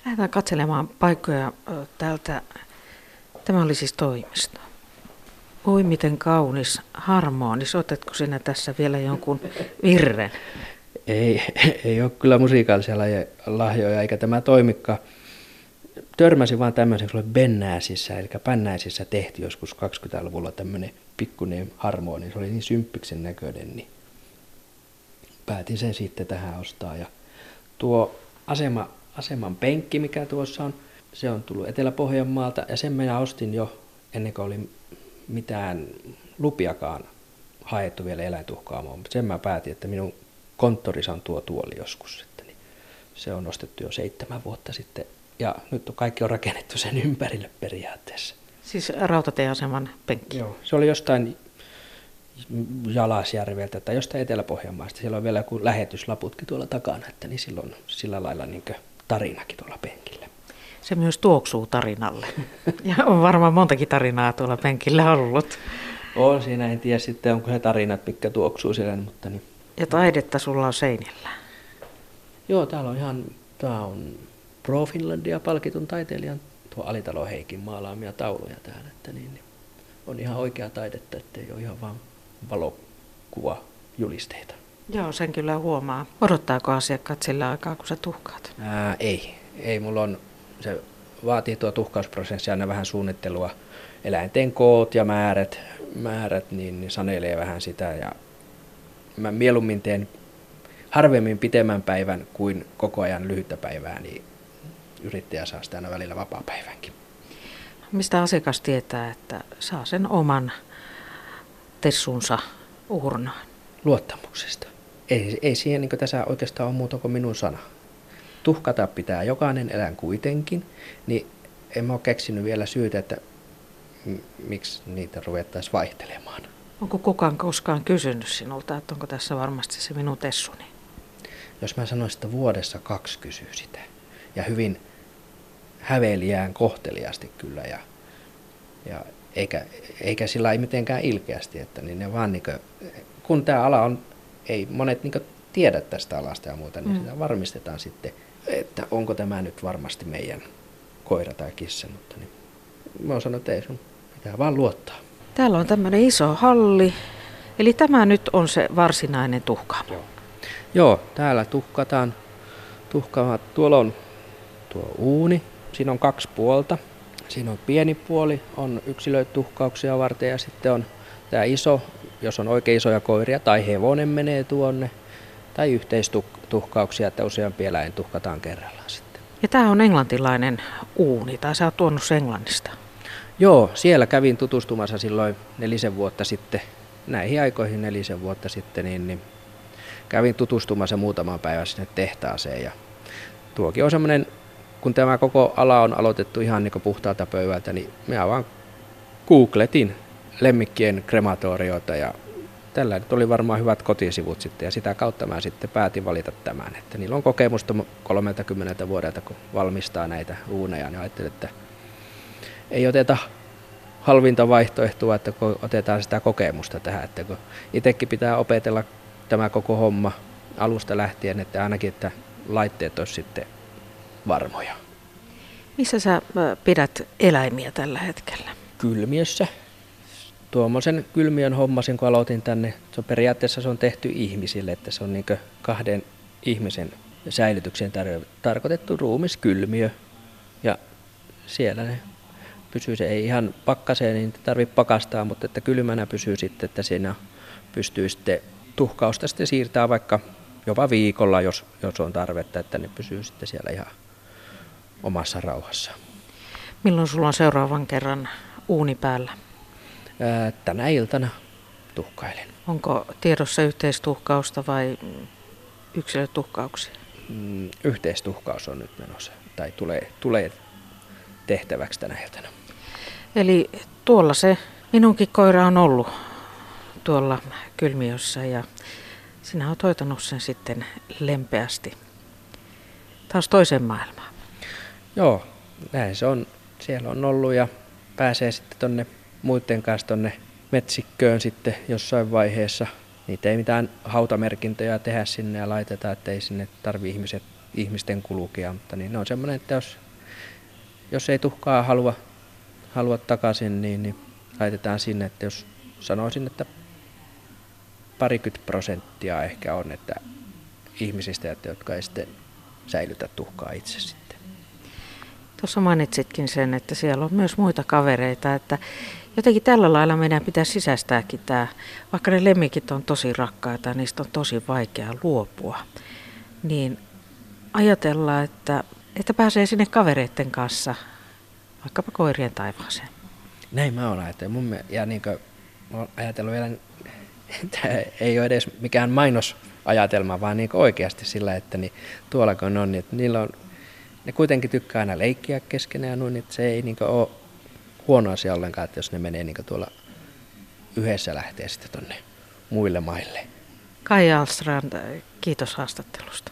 Lähdetään katselemaan paikkoja täältä. Tämä oli siis toimisto. Oi miten kaunis, harmonis. Otatko sinä tässä vielä jonkun virren? Ei ole kyllä musiikaalisia lahjoja, eikä tämä toimikaan. Törmäsin vaan tämmöisen, se oli Bennäsissä, eli Pännäisissä tehty joskus 20-luvulla tämmöinen pikkuinen harmoni. Se oli niin symppiksen näköinen, niin päätin sen sitten tähän ostaa. Ja tuo aseman penkki, mikä tuossa on, se on tullut Etelä-Pohjanmaalta ja sen minä ostin jo ennen kuin oli mitään lupiakaan haettu vielä eläintuhkaamoon. Mutta sen mä päätin, että minun konttorissa on tuo tuoli joskus. Että niin se on ostettu jo 7 vuotta sitten ja nyt kaikki on rakennettu sen ympärille periaatteessa. Siis rautatieaseman penkki? Joo, se oli jostain Jalasjärveltä tai jostain Etelä-Pohjanmaasta. Siellä on vielä joku lähetyslaputkin tuolla takana, että niin silloin sillä lailla niin tarinakin tuolla penkillä. Se myös tuoksuu tarinalle. Ja on varmaan montakin tarinaa tuolla penkillä ollut. On siinä, en tiedä sitten onko se tarinat, mitkä tuoksuu siellä. Mutta niin. Ja taidetta sulla on seinillä. Joo, tää on Pro Finlandia palkitun taiteilijan tuo Alitalo Heikin maalaamia tauluja täällä. Että niin on ihan oikea taidetta, ettei ole ihan vaan valokuvajulisteita. Joo, sen kyllä huomaa. Odottaako asiakkaat sillä aikaa, kun sä tuhkaat? Ei, se vaatii tuo tuhkausprosessi aina vähän suunnittelua. Eläinten koot ja määrät niin sanelee vähän sitä. Ja mä mieluummin teen harvemmin pitemmän päivän kuin koko ajan lyhyttä päivää, niin yrittäjä saa sitä aina välillä vapaapäivänkin. Mistä asiakas tietää, että saa sen oman tessunsa urnaan? Luottamuksesta. Ei siihen niin tässä oikeastaan ole muuta kuin minun sana. Tuhkata pitää jokainen eläin kuitenkin, niin en mä ole keksinyt vielä syytä, että miksi niitä ruvettaisiin vaihtelemaan. Onko kukaan koskaan kysynyt sinulta, että onko tässä varmasti se minun tessuni? Jos mä sanoisin, että vuodessa 2 kysyy sitä. Ja hyvin häveliään kohteliasti kyllä. Ja eikä sillä ei mitenkään ilkeästi, että niin ne vaan kun tämä ala on, ei monet tiedä tästä alasta ja muuta, niin sitä varmistetaan sitten, että onko tämä nyt varmasti meidän koira tai kissa. Mutta niin, mä oon sanonut, että ei, sun pitää vaan luottaa. Täällä on tämmöinen iso halli, eli tämä nyt on se varsinainen tuhkaamo. Joo, täällä tuhkataan. Tuolla on tuo uuni, siinä on 2 puolta. Siinä on pieni puoli, on yksilötuhkauksia varten ja sitten on tämä iso, jos on oikein isoja koiria tai hevonen menee tuonne. Tai yhteistuhkauksia, että useampi eläin tuhkataan kerrallaan sitten. Ja tämä on englantilainen uuni, tai sä oot tuonut se Englannista? Joo, siellä kävin tutustumassa silloin 4 vuotta sitten, näihin aikoihin 4 vuotta sitten, niin kävin tutustumassa muutaman päivän sinne tehtaaseen. Ja tuokin on semmoinen, kun tämä koko ala on aloitettu ihan niin kuin puhtaalta pöydältä, niin minä vaan googletin lemmikkien krematorioita ja tällä nyt oli varmaan hyvät kotisivut sitten ja sitä kautta mä sitten päätin valita tämän. Että niillä on kokemusta 30 vuodelta, kun valmistaa näitä uuneja, niin ajattelin, että ei oteta halvinta vaihtoehtoa, että kun otetaan sitä kokemusta tähän, että kun itsekin pitää opetella tämä koko homma alusta lähtien, että ainakin, että laitteet olisi sitten varmoja. Missä sä pidät eläimiä tällä hetkellä? Kylmiössä. Tuommoisen kylmiön hommasin, kun aloitin tänne. Periaatteessa se on tehty ihmisille, että se on niin 2 ihmisen säilytykseen tarkoitettu ruumiskylmiö. Ja siellä ne pysyy, se ei ihan pakkaseen, niin tarvitse pakastaa, mutta että kylmänä pysyy sitten, että siinä pystyy sitten tuhkausta sitten siirtää vaikka jopa viikolla, jos on tarvetta, että ne pysyy sitten siellä ihan omassa rauhassa. Milloin sulla on seuraavan kerran uuni päällä? Tänä iltana tuhkailen. Onko tiedossa yhteistuhkausta vai yksilötuhkauksia? Yhteistuhkaus on nyt menossa, tai tulee tehtäväksi tänä iltana. Eli tuolla se minunkin koira on ollut tuolla kylmiössä ja sinä olet hoitanut sen sitten lempeästi. Taas toiseen maailmaan. Joo, näin se on. Siellä on ollut ja pääsee sitten tonne muiden kanssa tonne metsikköön sitten jossain vaiheessa. Niitä ei mitään hautamerkintöjä tehdä sinne ja laitetaan, ettei sinne tarvitse ihmiset ihmisten kulkea, mutta niin ne on semmoinen, että jos ei tuhkaa halua takaisin, niin laitetaan sinne, että jos sanoisin, että 20% ehkä on, että ihmisistä, jotka ei sitten säilytä tuhkaa itse sitten. Tuossa mainitsitkin sen, että siellä on myös muita kavereita, että jotenkin tällä lailla meidän pitää sisäistääkin tämä, vaikka ne lemmikit on tosi rakkaita ja niistä on tosi vaikea luopua, niin ajatellaan, että pääsee sinne kavereiden kanssa, vaikkapa koirien taivaaseen. Näin mä oon ajatellut. Ja niin kuin mä oon ajatellut vielä, että ei ole edes mikään mainosajatelma, vaan niin oikeasti sillä, että niin tuolla kun on, niin että niillä on, ne kuitenkin tykkää aina leikkiä keskenään ja noin, että se ei niin ole huono asia ollenkaan, että jos ne menee niin tuolla yhdessä lähtee sitten tonne muille maille. Kai Ahlstrand, kiitos haastattelusta.